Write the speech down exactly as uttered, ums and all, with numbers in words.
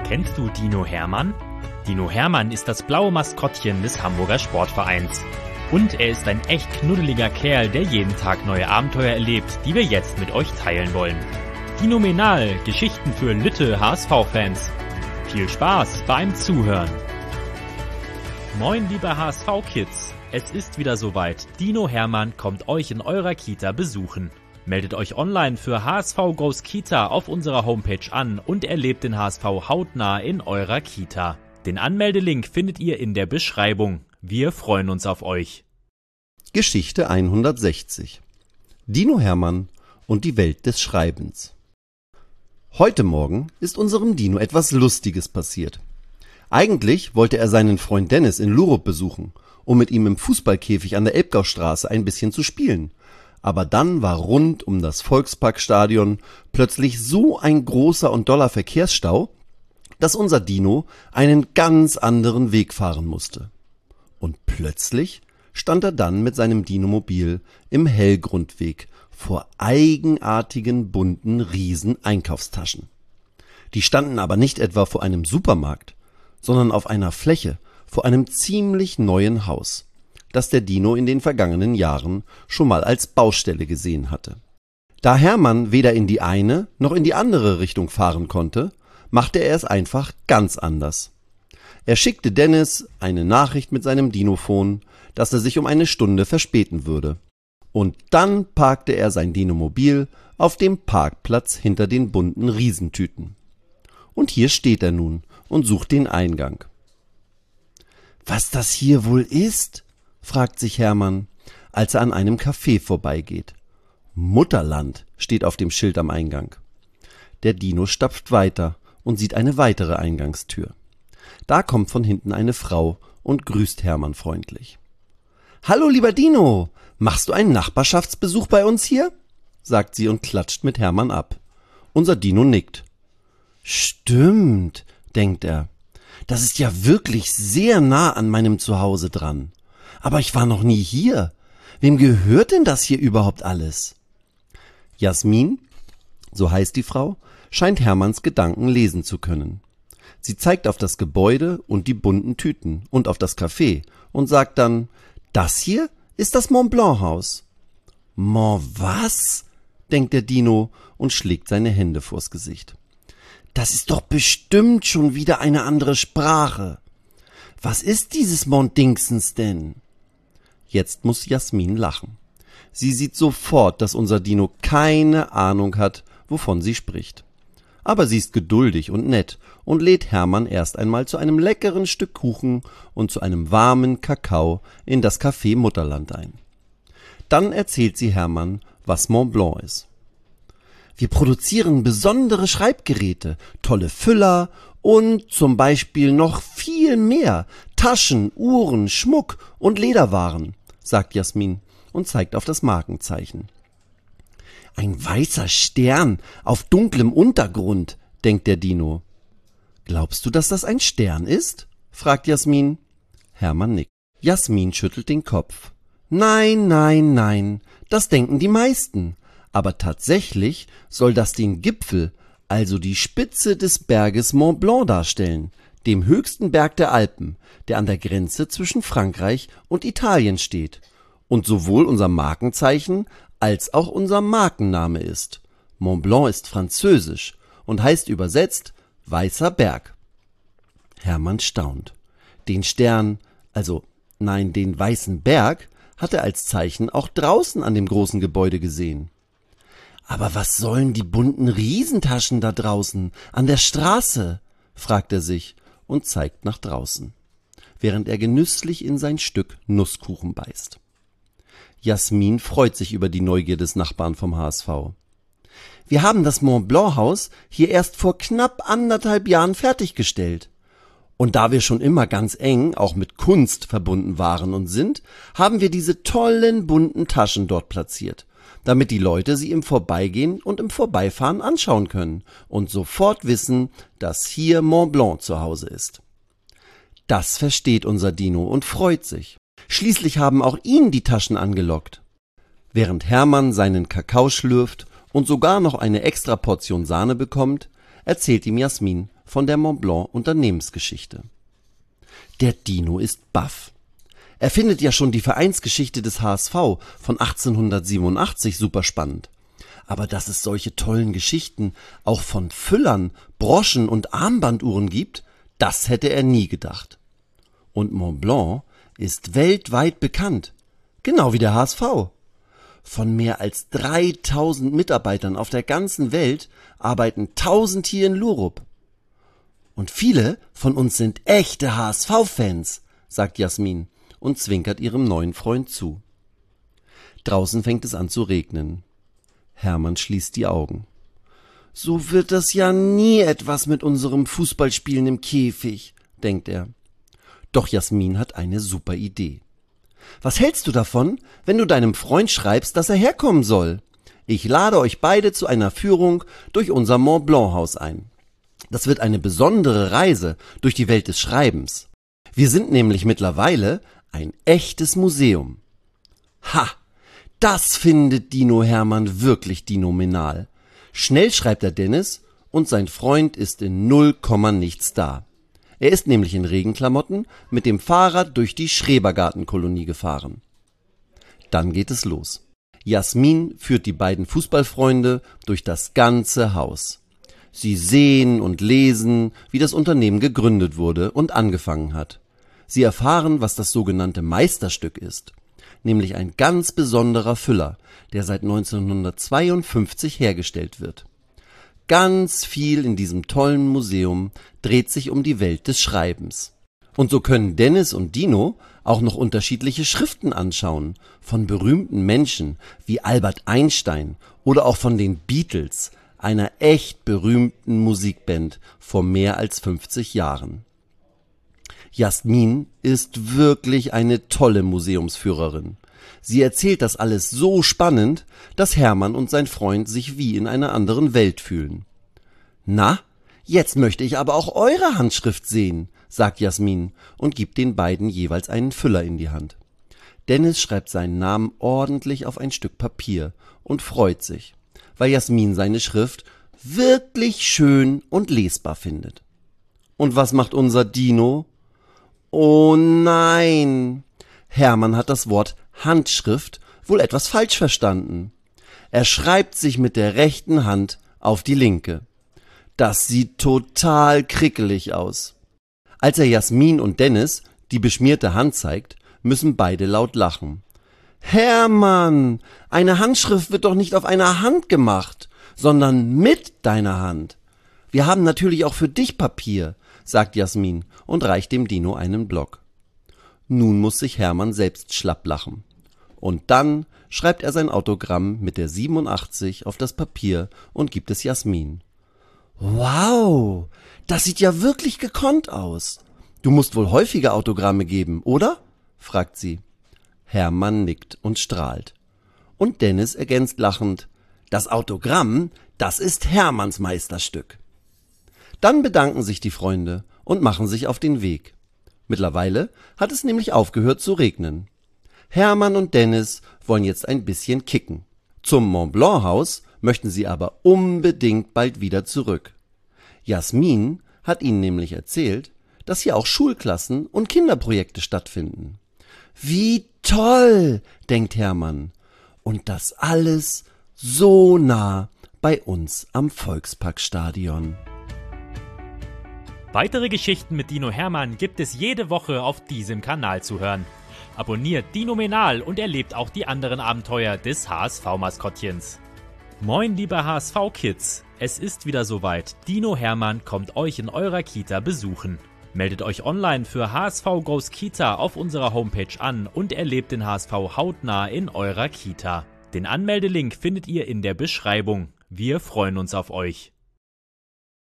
Kennst du Dino Hermann? Dino Hermann ist das blaue Maskottchen des Hamburger Sportvereins. Und er ist ein echt knuddeliger Kerl, der jeden Tag neue Abenteuer erlebt, die wir jetzt mit euch teilen wollen. Dinomenal, Geschichten für Lütte H S V-Fans. Viel Spaß beim Zuhören. Moin liebe H S V-Kids, es ist wieder soweit. Dino Hermann kommt euch in eurer Kita besuchen. Meldet euch online für H S V Goes Kita auf unserer Homepage an und erlebt den H S V hautnah in eurer Kita. Den Anmeldelink findet ihr in der Beschreibung. Wir freuen uns auf euch. Geschichte hundertsechzig. Dino Hermann und die Welt des Schreibens. Heute Morgen ist unserem Dino etwas Lustiges passiert. Eigentlich wollte er seinen Freund Dennis in Lurup besuchen, um mit ihm im Fußballkäfig an der Elbgaustraße ein bisschen zu spielen. Aber dann war rund um das Volksparkstadion plötzlich so ein großer und doller Verkehrsstau, dass unser Dino einen ganz anderen Weg fahren musste. Und plötzlich stand er dann mit seinem Dinomobil im Hellgrundweg vor eigenartigen, bunten Riesen-Einkaufstaschen. Die standen aber nicht etwa vor einem Supermarkt, sondern auf einer Fläche vor einem ziemlich neuen Haus, das der Dino in den vergangenen Jahren schon mal als Baustelle gesehen hatte. Da Hermann weder in die eine noch in die andere Richtung fahren konnte, machte er es einfach ganz anders. Er schickte Dennis eine Nachricht mit seinem Dinophon, dass er sich um eine Stunde verspäten würde. Und dann parkte er sein Dinomobil auf dem Parkplatz hinter den bunten Riesentüten. Und hier steht er nun und sucht den Eingang. »Was das hier wohl ist?« fragt sich Hermann, als er an einem Café vorbeigeht. »Mutterland« steht auf dem Schild am Eingang. Der Dino stapft weiter und sieht eine weitere Eingangstür. Da kommt von hinten eine Frau und grüßt Hermann freundlich. »Hallo, lieber Dino, machst du einen Nachbarschaftsbesuch bei uns hier?« sagt sie und klatscht mit Hermann ab. Unser Dino nickt. »Stimmt«, denkt er, »das ist ja wirklich sehr nah an meinem Zuhause dran. Aber ich war noch nie hier. Wem gehört denn das hier überhaupt alles?« Jasmin, so heißt die Frau, scheint Hermanns Gedanken lesen zu können. Sie zeigt auf das Gebäude und die bunten Tüten und auf das Café und sagt dann, »Das hier ist das Mont-Blanc-Haus.« »Mont was?« denkt der Dino und schlägt seine Hände vors Gesicht. »Das ist doch bestimmt schon wieder eine andere Sprache. Was ist dieses Mont-Dingsens denn?« Jetzt muss Jasmin lachen. Sie sieht sofort, dass unser Dino keine Ahnung hat, wovon sie spricht. Aber sie ist geduldig und nett und lädt Hermann erst einmal zu einem leckeren Stück Kuchen und zu einem warmen Kakao in das Café Mutterland ein. Dann erzählt sie Hermann, was Mont Blanc ist. »Wir produzieren besondere Schreibgeräte, tolle Füller und zum Beispiel noch viel mehr Taschen, Uhren, Schmuck und Lederwaren«, sagt Jasmin und zeigt auf das Markenzeichen. »Ein weißer Stern auf dunklem Untergrund«, denkt der Dino. »Glaubst du, dass das ein Stern ist?« fragt Jasmin. Hermann nickt. Jasmin schüttelt den Kopf. »Nein, nein, nein, das denken die meisten. Aber tatsächlich soll das den Gipfel, also die Spitze des Berges Mont Blanc darstellen, dem höchsten Berg der Alpen, der an der Grenze zwischen Frankreich und Italien steht und sowohl unser Markenzeichen als auch unser Markenname ist. Mont Blanc ist französisch und heißt übersetzt Weißer Berg.« Hermann staunt. Den Stern, also nein, den Weißen Berg, hat er als Zeichen auch draußen an dem großen Gebäude gesehen. »Aber was sollen die bunten Riesentaschen da draußen, an der Straße?« fragt er sich und zeigt nach draußen, während er genüsslich in sein Stück Nusskuchen beißt. Jasmin freut sich über die Neugier des Nachbarn vom H S V. »Wir haben das Mont-Blanc-Haus hier erst vor knapp anderthalb Jahren fertiggestellt. Und da wir schon immer ganz eng, auch mit Kunst verbunden waren und sind, haben wir diese tollen bunten Taschen dort platziert, damit die Leute sie im Vorbeigehen und im Vorbeifahren anschauen können und sofort wissen, dass hier Mont Blanc zu Hause ist.« Das versteht unser Dino und freut sich. Schließlich haben auch ihn die Taschen angelockt. Während Hermann seinen Kakao schlürft und sogar noch eine extra Portion Sahne bekommt, erzählt ihm Jasmin, von der Montblanc Unternehmensgeschichte. Der Dino ist baff. Er findet ja schon die Vereinsgeschichte des H S V von achtzehnhundertsiebenundachtzig super spannend. Aber dass es solche tollen Geschichten auch von Füllern, Broschen und Armbanduhren gibt, das hätte er nie gedacht. Und Montblanc ist weltweit bekannt, genau wie der H S V. Von mehr als dreitausend Mitarbeitern auf der ganzen Welt arbeiten tausend hier in Lurup. Und viele von uns sind echte H S V-Fans, sagt Jasmin und zwinkert ihrem neuen Freund zu. Draußen fängt es an zu regnen. Hermann schließt die Augen. So wird das ja nie etwas mit unserem Fußballspielen im Käfig, denkt er. Doch Jasmin hat eine super Idee. Was hältst du davon, wenn du deinem Freund schreibst, dass er herkommen soll? Ich lade euch beide zu einer Führung durch unser Mont-Blanc-Haus ein. Das wird eine besondere Reise durch die Welt des Schreibens. Wir sind nämlich mittlerweile ein echtes Museum. Ha! Das findet Dino Hermann wirklich dinominal. Schnell schreibt er Dennis und sein Freund ist in null Komma nichts da. Er ist nämlich in Regenklamotten mit dem Fahrrad durch die Schrebergartenkolonie gefahren. Dann geht es los. Jasmin führt die beiden Fußballfreunde durch das ganze Haus. Sie sehen und lesen, wie das Unternehmen gegründet wurde und angefangen hat. Sie erfahren, was das sogenannte Meisterstück ist, nämlich ein ganz besonderer Füller, der seit neunzehnhundertzweiundfünfzig hergestellt wird. Ganz viel in diesem tollen Museum dreht sich um die Welt des Schreibens. Und so können Dennis und Dino auch noch unterschiedliche Schriften anschauen, von berühmten Menschen wie Albert Einstein oder auch von den Beatles, einer echt berühmten Musikband vor mehr als fünfzig Jahren. Jasmin ist wirklich eine tolle Museumsführerin. Sie erzählt das alles so spannend, dass Hermann und sein Freund sich wie in einer anderen Welt fühlen. Na, jetzt möchte ich aber auch eure Handschrift sehen, sagt Jasmin und gibt den beiden jeweils einen Füller in die Hand. Dennis schreibt seinen Namen ordentlich auf ein Stück Papier und freut sich, weil Jasmin seine Schrift wirklich schön und lesbar findet. Und was macht unser Dino? Oh nein! Hermann hat das Wort Handschrift wohl etwas falsch verstanden. Er schreibt sich mit der rechten Hand auf die linke. Das sieht total krickelig aus. Als er Jasmin und Dennis die beschmierte Hand zeigt, müssen beide laut lachen. Hermann, eine Handschrift wird doch nicht auf einer Hand gemacht, sondern mit deiner Hand. Wir haben natürlich auch für dich Papier, sagt Jasmin und reicht dem Dino einen Block. Nun muss sich Hermann selbst schlapp lachen. Und dann schreibt er sein Autogramm mit der siebenundachtzig auf das Papier und gibt es Jasmin. Wow, das sieht ja wirklich gekonnt aus. Du musst wohl häufiger Autogramme geben, oder? Fragt sie. Hermann nickt und strahlt. Und Dennis ergänzt lachend, das Autogramm, das ist Hermanns Meisterstück. Dann bedanken sich die Freunde und machen sich auf den Weg. Mittlerweile hat es nämlich aufgehört zu regnen. Hermann und Dennis wollen jetzt ein bisschen kicken. Zum Mont-Blanc-Haus möchten sie aber unbedingt bald wieder zurück. Jasmin hat ihnen nämlich erzählt, dass hier auch Schulklassen und Kinderprojekte stattfinden. Wie toll, denkt Hermann. Und das alles so nah bei uns am Volksparkstadion. Weitere Geschichten mit Dino Hermann gibt es jede Woche auf diesem Kanal zu hören. Abonniert Dinomenal und erlebt auch die anderen Abenteuer des H S V-Maskottchens. Moin liebe H S V-Kids, es ist wieder soweit. Dino Hermann kommt euch in eurer Kita besuchen. Meldet euch online für H S V Goes Kita auf unserer Homepage an und erlebt den H S V hautnah in eurer Kita. Den Anmeldelink findet ihr in der Beschreibung. Wir freuen uns auf euch.